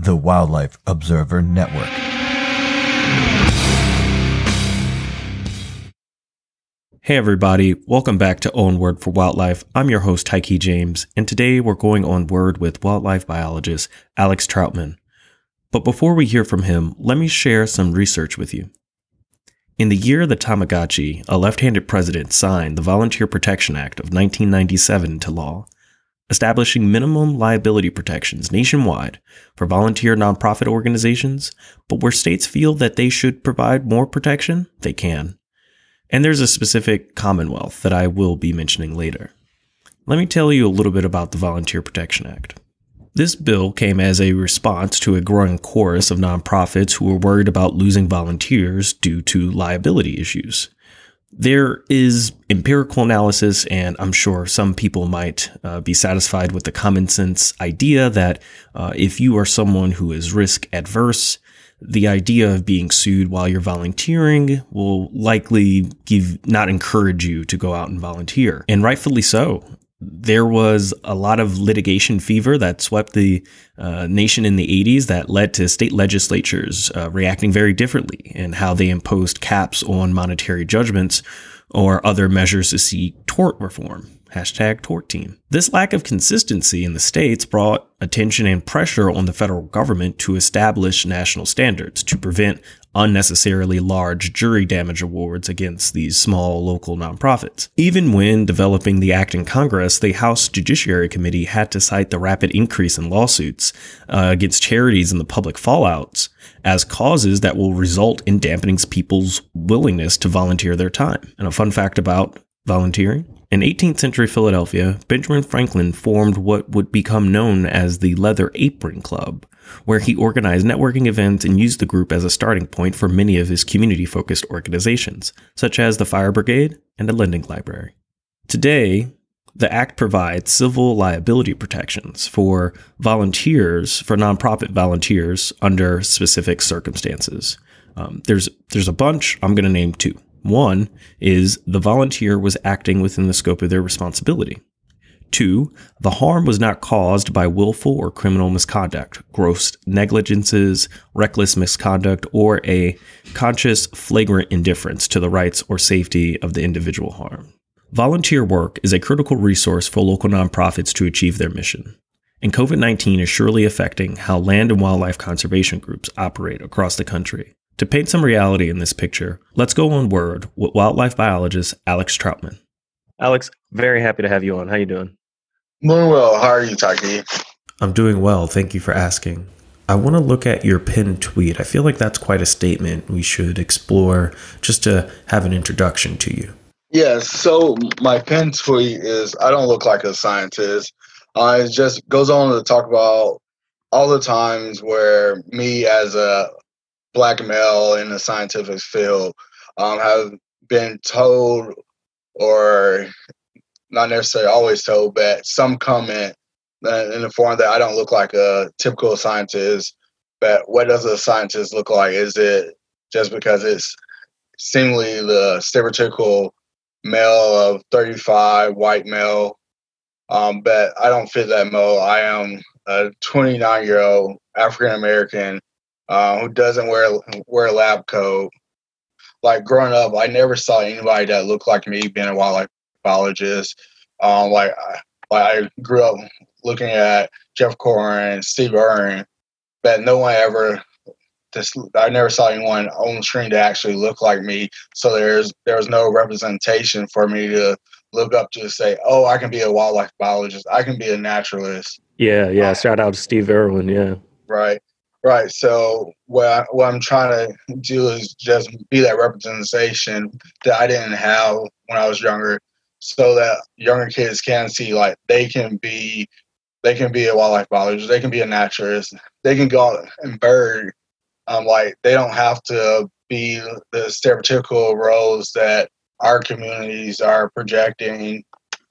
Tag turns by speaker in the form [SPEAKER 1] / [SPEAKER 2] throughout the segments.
[SPEAKER 1] the Wildlife Observer Network.
[SPEAKER 2] Hey everybody, welcome back to On Word for Wildlife. I'm your host, Tyke James, and today we're going on word with wildlife biologist Alex Troutman. But before we hear from him, let me share some research with you. In the year of the Tamagotchi, a left-handed president signed the Volunteer Protection Act of 1997 into law, establishing minimum liability protections nationwide for volunteer nonprofit organizations, but where states feel that they should provide more protection, they can. And there's a specific commonwealth that I will be mentioning later. Let me tell you a little bit about the Volunteer Protection Act. This bill came as a response to a growing chorus of nonprofits who were worried about losing volunteers due to liability issues. There is empirical analysis, and I'm sure some people might be satisfied with the common sense idea that if you are someone who is risk adverse, the idea of being sued while you're volunteering will likely not encourage you to go out and volunteer. And rightfully so. There was a lot of litigation fever that swept the nation in the 80s that led to state legislatures reacting very differently in how they imposed caps on monetary judgments or other measures to seek tort reform. #tort team. This lack of consistency in the states brought attention and pressure on the federal government to establish national standards to prevent unnecessarily large jury damage awards against these small local nonprofits. Even when developing the act in Congress, the House Judiciary Committee had to cite the rapid increase in lawsuits against charities and the public fallouts as causes that will result in dampening people's willingness to volunteer their time. And a fun fact about volunteering: in 18th century Philadelphia, Benjamin Franklin formed what would become known as the Leather Apron Club, where he organized networking events and used the group as a starting point for many of his community-focused organizations, such as the Fire Brigade and the Lending Library. Today, the Act provides civil liability protections for volunteers, for nonprofit volunteers under specific circumstances. There's a bunch. I'm going to name two. One is the volunteer was acting within the scope of their responsibility. Two, the harm was not caused by willful or criminal misconduct, gross negligences, reckless misconduct, or a conscious, flagrant indifference to the rights or safety of the individual harmed. Volunteer work is a critical resource for local nonprofits to achieve their mission. And COVID-19 is surely affecting how land and wildlife conservation groups operate across the country. To paint some reality in this picture, let's go on word with wildlife biologist Alex Troutman. Alex, very happy to have you on. How you doing?
[SPEAKER 3] Doing well. How are you, Taki?
[SPEAKER 2] I'm doing well. Thank you for asking. I want to look at your pinned tweet. I feel like that's quite a statement we should explore just to have an introduction to you.
[SPEAKER 3] Yeah, so my pinned tweet is, I don't look like a scientist. It just goes on to talk about all the times where me as a Black male in the scientific field have been told, or not necessarily always told, but some comment in the form that I don't look like a typical scientist. But what does a scientist look like? Is it just because it's seemingly the stereotypical male of 35, white male? But I don't fit that mold. I am a 29-year-old African-American who doesn't wear a lab coat. Like growing up, I never saw anybody that looked like me being a wildlife biologist. I grew up looking at Jeff Corrin, Steve Irwin, but no one ever. I never saw anyone on the screen that actually looked like me. So there was no representation for me to look up to say, oh, I can be a wildlife biologist. I can be a naturalist.
[SPEAKER 2] Yeah. Shout out to Steve Irwin. Yeah.
[SPEAKER 3] Right. So what I'm trying to do is just be that representation that I didn't have when I was younger, so that younger kids can see like they can be a wildlife biologist, they can be a naturalist, they can go out and bird. Like they don't have to be the stereotypical roles that our communities are projecting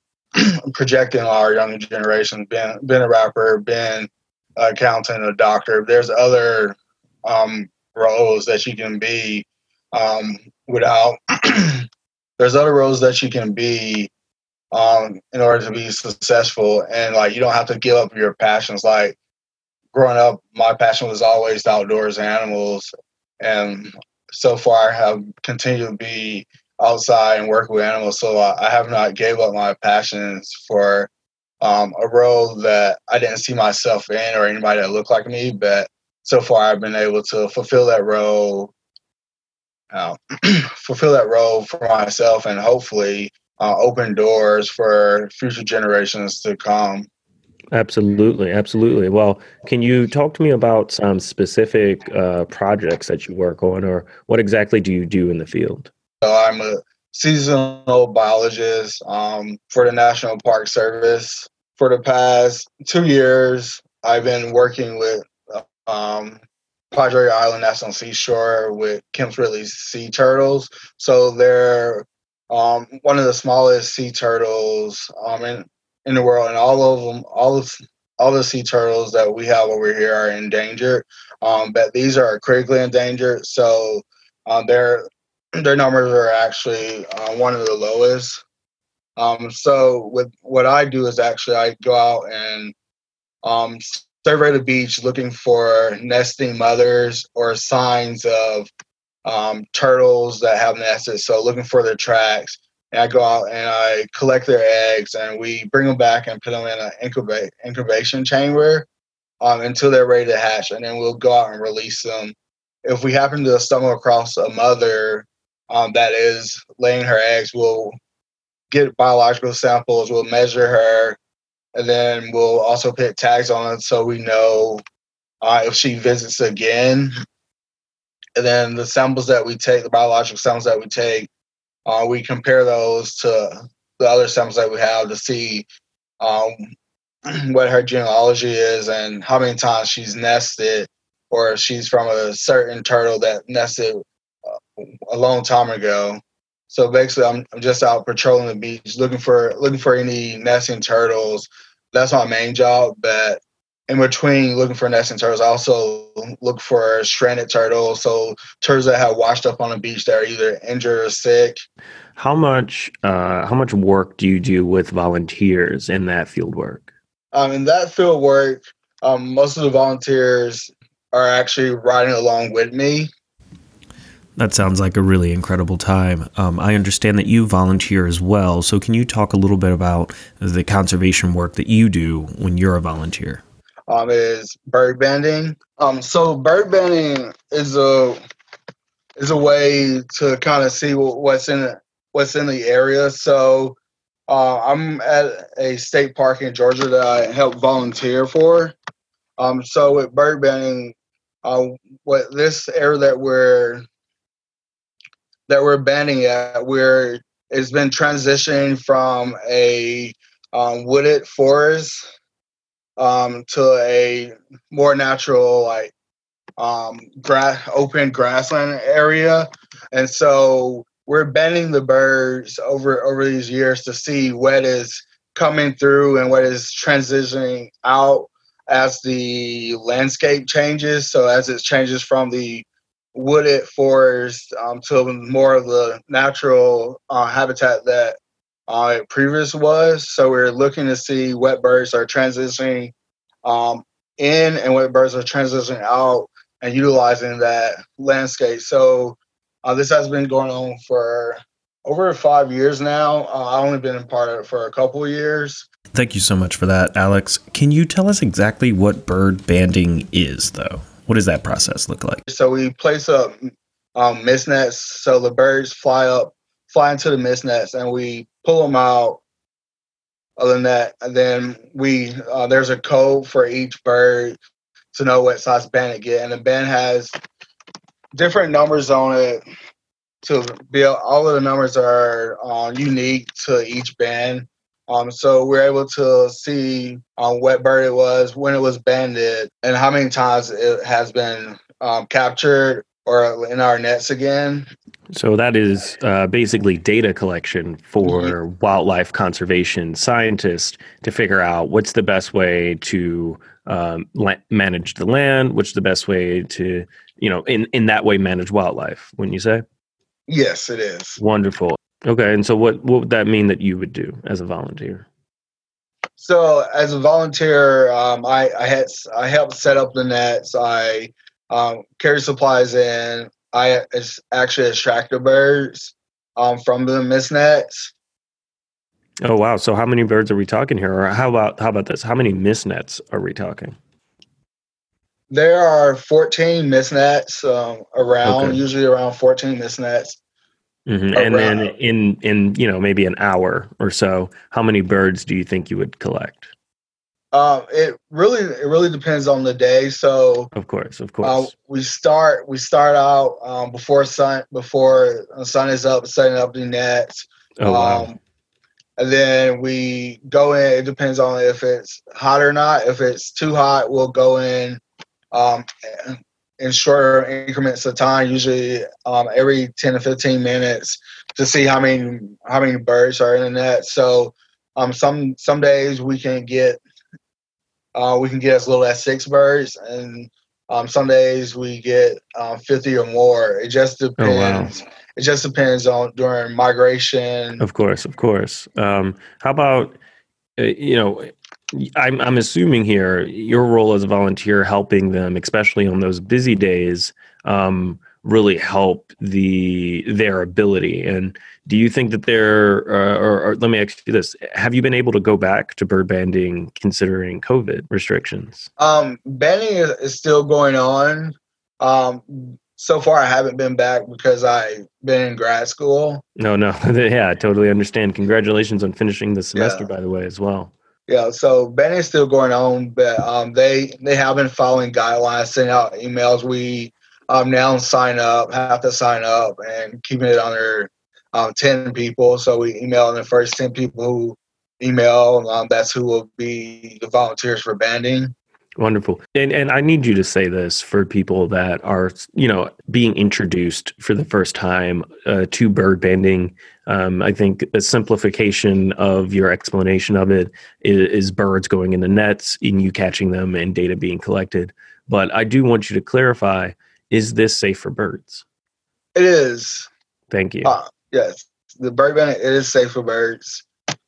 [SPEAKER 3] our younger generation. Been a rapper, been accountant, a doctor. There's other roles that you can be without. There's other roles that you can be in order to be successful, and like you don't have to give up your passions. Like growing up, my passion was always the outdoors and animals. And so far, I have continued to be outside and work with animals. So I have not gave up my passions for a role that I didn't see myself in or anybody that looked like me. But so far, I've been able to fulfill that role, fulfill that role for myself, and hopefully open doors for future generations to come.
[SPEAKER 2] Absolutely, absolutely. Well, can you talk to me about some specific projects that you work on, or what exactly do you do in the field?
[SPEAKER 3] So I'm a seasonal biologist for the National Park Service. For the past 2 years, I've been working with Padre Island National Seashore with Kemp's Ridley sea turtles. So they're one of the smallest sea turtles in the world, and all of them, all the sea turtles that we have over here are endangered. But these are critically endangered, so their numbers are actually one of the lowest. So with what I do is actually I go out and survey the beach looking for nesting mothers or signs of turtles that have nested. So looking for their tracks. And I go out and I collect their eggs and we bring them back and put them in an incubation chamber until they're ready to hatch. And then we'll go out and release them. If we happen to stumble across a mother that is laying her eggs, we'll get biological samples, we'll measure her, and then we'll also put tags on it so we know if she visits again. And then the samples that we take, the biological samples that we take, we compare those to the other samples that we have to see what her genealogy is and how many times she's nested, or if she's from a certain turtle that nested a long time ago. So basically, I'm just out patrolling the beach, looking for any nesting turtles. That's my main job. But in between looking for nesting turtles, I also look for stranded turtles. So turtles that have washed up on the beach that are either injured or sick.
[SPEAKER 2] How much work do you do with volunteers in that field work?
[SPEAKER 3] In that field work, most of the volunteers are actually riding along with me.
[SPEAKER 2] That sounds like a really incredible time. I understand that you volunteer as well. So can you talk a little bit about the conservation work that you do when you're a volunteer?
[SPEAKER 3] Is bird banding. So bird banding is a way to kind of see what's in the area. So I'm at a state park in Georgia that I help volunteer for. So with bird banding, what this area that we're banding at, where it's been transitioning from a wooded forest to a more natural, like open grassland area. And so we're banding the birds over these years to see what is coming through and what is transitioning out as the landscape changes. So as it changes from the wooded forest to more of the natural habitat that it previous was. So we're looking to see what birds are transitioning in and what birds are transitioning out and utilizing that landscape. So this has been going on for over 5 years now. I've only been a part of it for a couple of years.
[SPEAKER 2] Thank you so much for that, Alex. Can you tell us exactly what bird banding is, though? What does that process look like?
[SPEAKER 3] So we place up mist nets. So the birds fly into the mist nets, and we pull them out of the net. And then there's a code for each bird to know what size band it get. And the band has different numbers on it. All of the numbers are unique to each band. So we're able to see what bird it was, when it was banded, and how many times it has been captured or in our nets again.
[SPEAKER 2] So that is basically data collection for wildlife conservation scientists to figure out what's the best way to manage the land, what's the best way to, in that way manage wildlife, wouldn't you say?
[SPEAKER 3] Yes, it is.
[SPEAKER 2] Wonderful. Okay, and so what would that mean that you would do as a volunteer?
[SPEAKER 3] So as a volunteer, I helped set up the nets. I carry supplies in. Actually extract the birds from the mist nets.
[SPEAKER 2] Oh wow! So how many birds are we talking here? Or how about this? How many mist nets are we talking?
[SPEAKER 3] There are 14 mist nets around,
[SPEAKER 2] Okay.
[SPEAKER 3] usually around 14 mist nets
[SPEAKER 2] And then
[SPEAKER 3] around.
[SPEAKER 2] in maybe an hour or so, how many birds do you think you would collect?
[SPEAKER 3] It really depends on the day. So
[SPEAKER 2] Of course, of course.
[SPEAKER 3] we start out before the sun is up, setting up the nets.
[SPEAKER 2] Oh wow.
[SPEAKER 3] Um, and then we go in. It depends on if it's hot or not. If it's too hot, we'll go in um, in shorter increments of time, usually every 10 to 15 minutes, to see how many birds are in the net. So some days we can get as little as 6 birds, and some days we get 50 or more. It just
[SPEAKER 2] Oh wow.
[SPEAKER 3] depends. It just depends on during migration.
[SPEAKER 2] Of course, of course. How about I'm assuming here your role as a volunteer helping them, especially on those busy days, really help their ability. And do you think that or let me ask you this: have you been able to go back to bird banding considering COVID restrictions?
[SPEAKER 3] Banding is still going on. So far, I haven't been back because I've been in grad school.
[SPEAKER 2] No, no, yeah, I totally understand. Congratulations on finishing the semester,
[SPEAKER 3] Yeah.
[SPEAKER 2] by the way, as well.
[SPEAKER 3] Yeah, so banding is still going on, but they have been following guidelines, sending out emails. We now have to sign up, and keeping it under 10 people. So we email the first 10 people who email. That's who will be the volunteers for banding.
[SPEAKER 2] Wonderful. And I need you to say this for people that are, being introduced for the first time to bird banding. I think a simplification of your explanation of it is birds going in the nets and you catching them and data being collected. But I do want you to clarify, is this safe for birds?
[SPEAKER 3] It is.
[SPEAKER 2] Thank you.
[SPEAKER 3] Yes, the bird banding, it is safe for birds.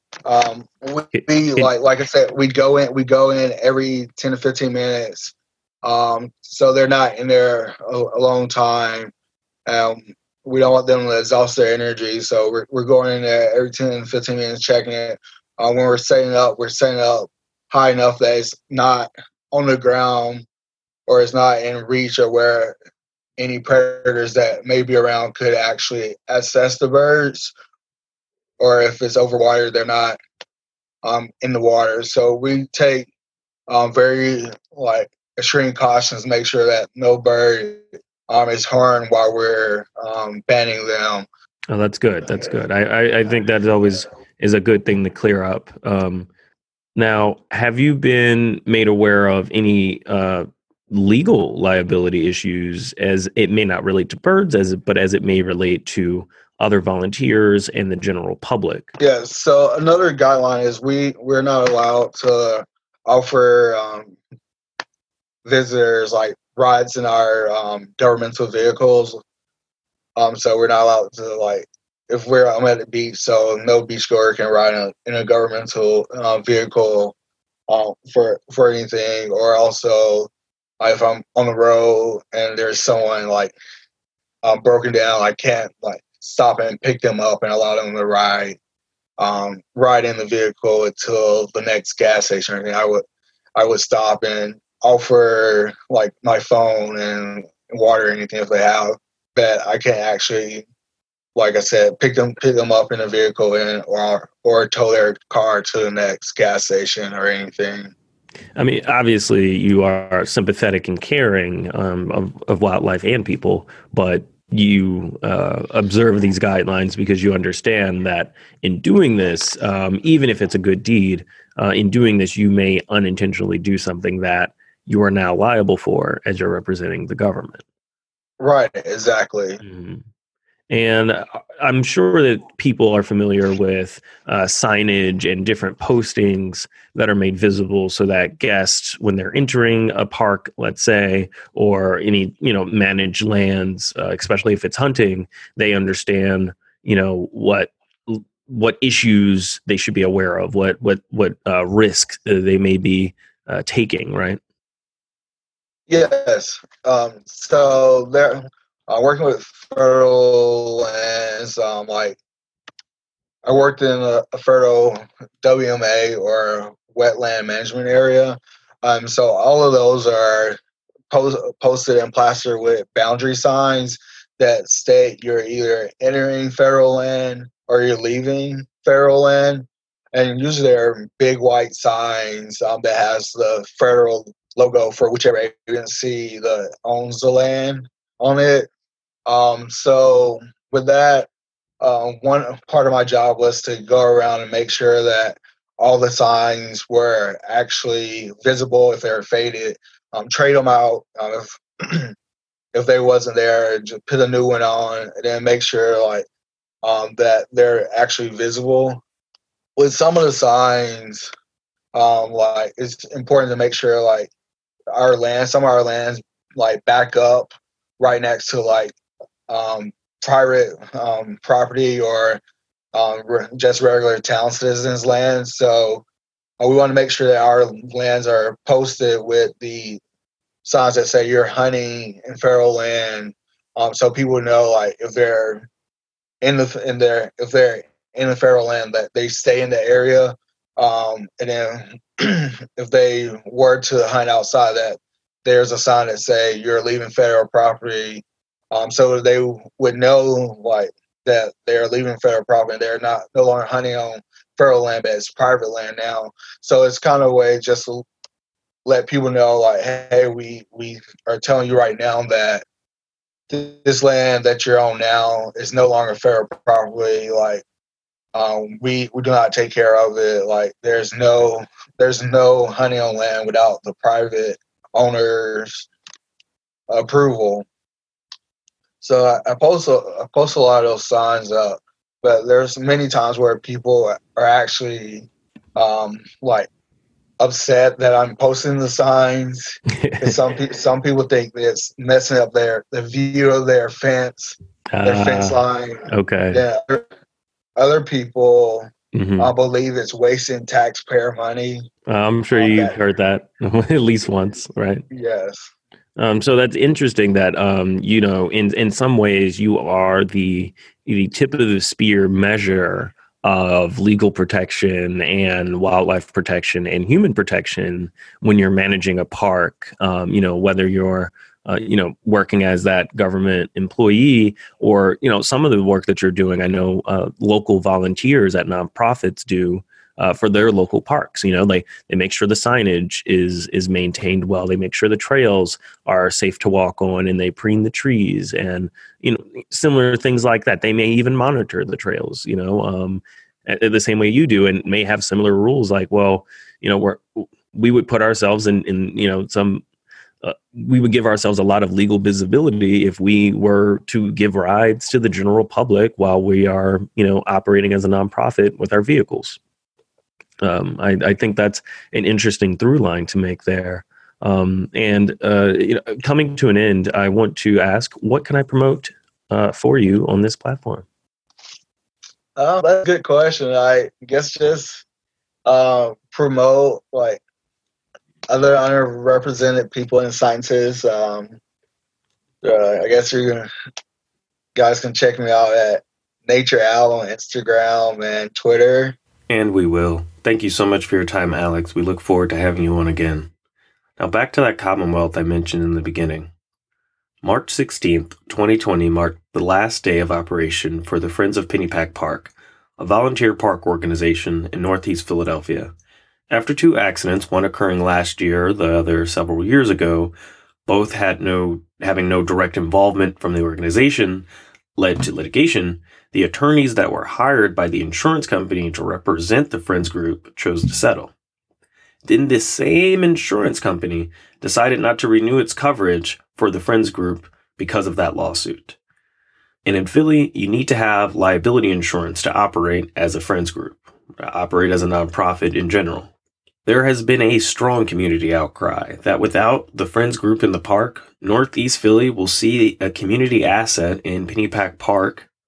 [SPEAKER 3] We
[SPEAKER 2] It-
[SPEAKER 3] like I said, we go in every 10 to 15 minutes. So they're not in there a long time. We don't want them to exhaust their energy. So we're going in there every 10 to 15 minutes, checking it. When we're setting up high enough that it's not on the ground or it's not in reach or where any predators that may be around could actually access the birds, or if it's overwater, they're not in the water. So we take very extreme cautions, make sure that no bird is harmed while we're banning them.
[SPEAKER 2] Oh, that's good. That's good. I think that always is a good thing to clear up. Now, have you been made aware of any legal liability issues, as it may not relate to birds, but as it may relate to other volunteers and the general public?
[SPEAKER 3] Yeah. So another guideline is we're not allowed to offer visitors like rides in our governmental vehicles. So we're not allowed to, if I'm at the beach, so no beachgoer can ride in a governmental vehicle for anything. Or also, if I'm on the road and there's someone broken down, I can't stop and pick them up and allow them to ride in the vehicle until the next gas station or anything. I would stop and offer my phone and water or anything if they have, that I can't actually, like I said, pick them up in a vehicle or tow their car to the next gas station or anything.
[SPEAKER 2] I mean, obviously, you are sympathetic and caring of wildlife and people, but you observe these guidelines because you understand that in doing this, even if it's a good deed, in doing this, you may unintentionally do something that you are now liable for as you're representing the government.
[SPEAKER 3] Right, exactly.
[SPEAKER 2] Mhm. And I'm sure that people are familiar with signage and different postings that are made visible so that guests, when they're entering a park, let's say, or any managed lands, especially if it's hunting, they understand what what issues they should be aware of, what risks they may be taking, right?
[SPEAKER 3] Yes. So they're working with federal lands. Like I worked in a federal WMA or wetland management area. So all of those are posted and plastered with boundary signs that state you're either entering federal land or you're leaving federal land. And usually they're big white signs that has the federal logo for whichever agency that owns the land on it. So with that, one part of my job was to go around and make sure that all the signs were actually visible. If they were faded, trade them out. If they wasn't there, just put a new one on, and then make sure that they're actually visible. With some of the signs, it's important to make sure some of our lands back up right next to private property or just regular town citizens' lands. So we want to make sure that our lands are posted with the signs that say you're hunting in federal land, so people know if they're in the federal land that they stay in the area, and then if they were to hunt outside that, there's a sign that say you're leaving federal property, so they would know that they're leaving federal property and they're no longer hunting on federal land, but it's private land now. So it's kind of a way just to let people know hey, we are telling you right now that this land that you're on now is no longer federal property. We do not take care of it. There's no hunting on land without the private owner's approval. So I post a lot of those signs up, but there's many times where people are actually upset that I'm posting the signs. Some people think that it's messing up the view of their fence line.
[SPEAKER 2] Okay.
[SPEAKER 3] Yeah. Other people believe it's wasting taxpayer money.
[SPEAKER 2] I'm sure you've heard that at least once, right?
[SPEAKER 3] Yes.
[SPEAKER 2] So that's interesting that, in some ways you are the tip of the spear measure of legal protection and wildlife protection and human protection when you're managing a park, whether you're, working as that government employee or, some of the work that you're doing. I know local volunteers at nonprofits do for their local parks. They make sure the signage is maintained well. They make sure the trails are safe to walk on, and they prune the trees and similar things like that. They may even monitor the trails, the same way you do, and may have similar rules. We would put ourselves in some. We would give ourselves a lot of legal visibility if we were to give rides to the general public while we are, operating as a nonprofit with our vehicles. I think that's an interesting through line to make there. Coming to an end, I want to ask, what can I promote for you on this platform?
[SPEAKER 3] That's a good question. I guess just promote other underrepresented people and scientists. I guess you guys can check me out at Nature Owl on Instagram and Twitter.
[SPEAKER 2] And we will. Thank you so much for your time, Alex. We look forward to having you on again. Now back to that Commonwealth I mentioned in the beginning. March 16th, 2020 marked the last day of operation for the Friends of Pennypack Park, a volunteer park organization in Northeast Philadelphia. After two accidents, one occurring last year, the other several years ago, both having no direct involvement from the organization, led to litigation, the attorneys that were hired by the insurance company to represent the Friends group chose to settle. Then this same insurance company decided not to renew its coverage for the Friends group because of that lawsuit. And in Philly, you need to have liability insurance to operate as a Friends group, operate as a nonprofit in general. There has been a strong community outcry that without the Friends group in the park, Northeast Philly will see a community asset in Pennypack Park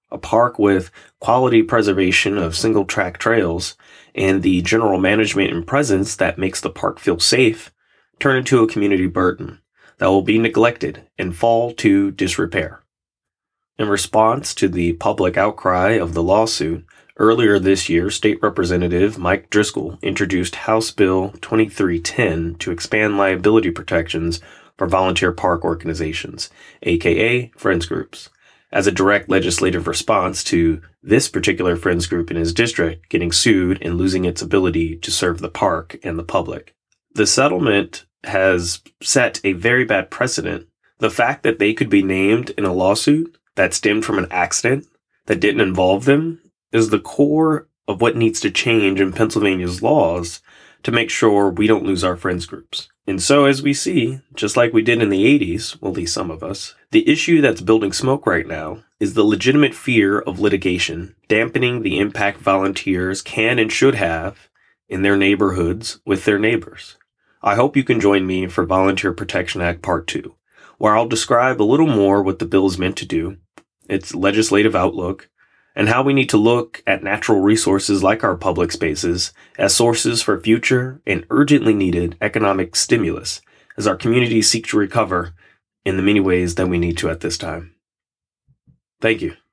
[SPEAKER 2] A park with quality preservation of single-track trails and the general management and presence that makes the park feel safe turn into a community burden that will be neglected and fall to disrepair. In response to the public outcry of the lawsuit, earlier this year, State Representative Mike Driscoll introduced House Bill 2310 to expand liability protections for volunteer park organizations, aka Friends Groups, as a direct legislative response to this particular Friends Group in his district getting sued and losing its ability to serve the park and the public. The settlement has set a very bad precedent. The fact that they could be named in a lawsuit that stemmed from an accident that didn't involve them is the core of what needs to change in Pennsylvania's laws to make sure we don't lose our friends groups. And so, as we see, just like we did in the 80s, well, at least some of us, the issue that's building smoke right now is the legitimate fear of litigation, dampening the impact volunteers can and should have in their neighborhoods with their neighbors. I hope you can join me for Volunteer Protection Act Part 2, where I'll describe a little more what the bill is meant to do, its legislative outlook, and how we need to look at natural resources like our public spaces as sources for future and urgently needed economic stimulus as our communities seek to recover in the many ways that we need to at this time. Thank you.